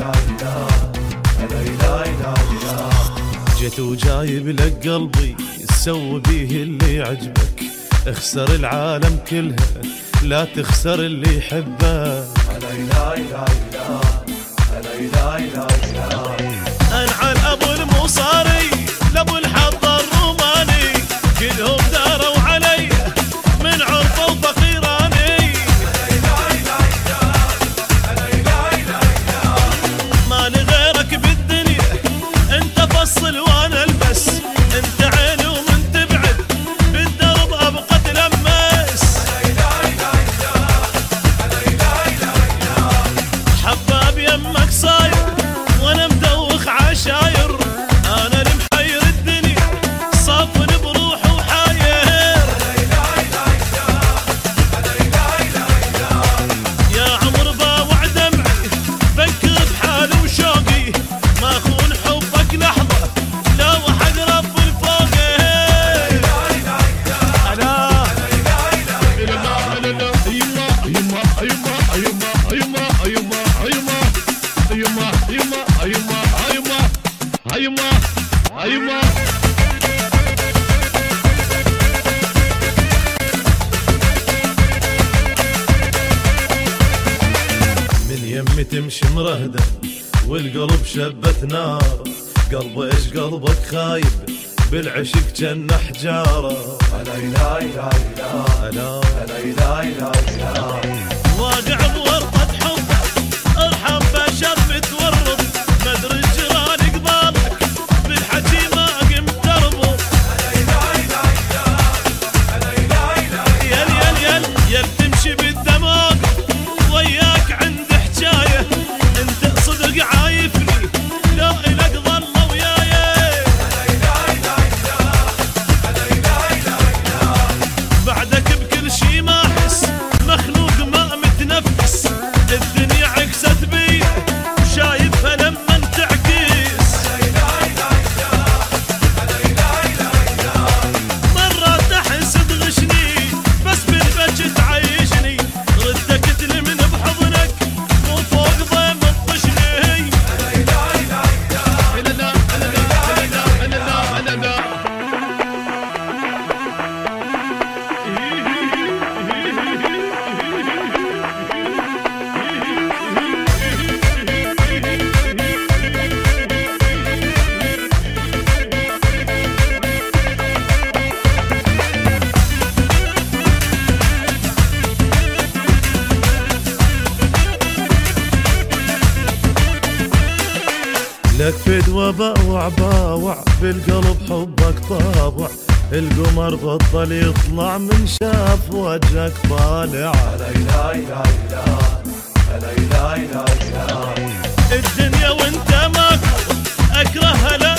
جيت وجايب لك قلبي سوي بيه اللي يعجبك، اخسر العالم كلها لا تخسر اللي يحبك. انعل ابو المصاري لابو الحظ الروماني، كلهم داروا علي من عرفه وفقيراني. ما لغيرك بالدنيا انت فصل وانا البس، انت عيني ومن تبعد بالدرب ابقى تلمس. حباب يمك صاير وانا مدوخ عشاير، انا المحير الدنيا صافن بروح وحاير. يا عمر باوع دمعي فكر بحالي وشوقي، ما اخون حبك لحظه لا وحق رب الفوق. من يمي تمشي مرهدة والقلب شبت نار، قلب ايش قلبك خايب بالعشق جنة حجارة. واقع بورطة حبك ارحم بشر متورط، مدري الجيران قبالك بالحكي ما قمت تربط. يل تمشي بالدماغ وياك عند حجاية، انت صدق عايفني لا الك ظل وياي. بعدك بكل شي ما احس مخلوق ما متنفس، الدنيا عكست بي شايفها لما تعكس. مرات احس تغشني بس بالبج تعيشني، ردك تلمن بحضنك مو فوق ضيم تطشني. لك فدوى باوع بالقلب حبك طابع، القمر بطل يطلع من شاف وجهك طالع. الدنيا وانت ماكو اكرهها